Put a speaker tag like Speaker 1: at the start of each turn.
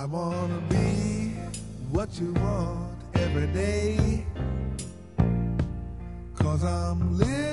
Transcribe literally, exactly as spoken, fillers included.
Speaker 1: I wanna be what you want every day, 'cause I'm living